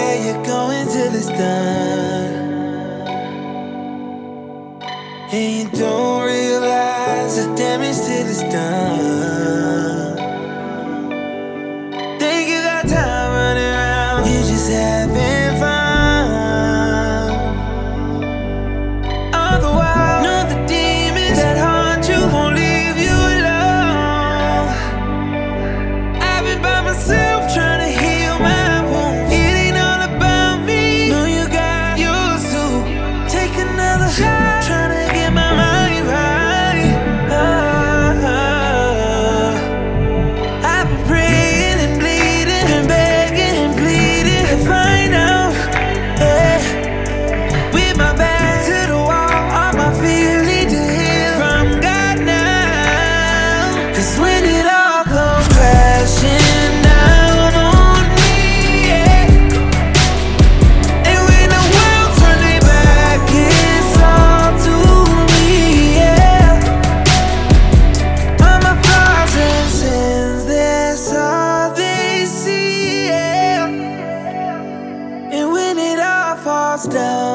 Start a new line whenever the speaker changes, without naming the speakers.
where you're going till it's done. And you don't realize the damage till it's done. Think you got time running around, you just having fun. All the while, know the demons that haunt you won't leave you alone. I've been by myself trying to heal my wounds. It ain't all about me. Know you got yours too. Take another shot, trying to get my mind right. I've been praying and bleeding and begging and pleading to find out, yeah. With my back to the wall, all my fears need to heal from God now. 'Cause when it all comes crashing down on me, yeah. And when the world turns their back, it's all to me, yeah. All my flaws and sins, that's all they see, yeah. And when it all falls down,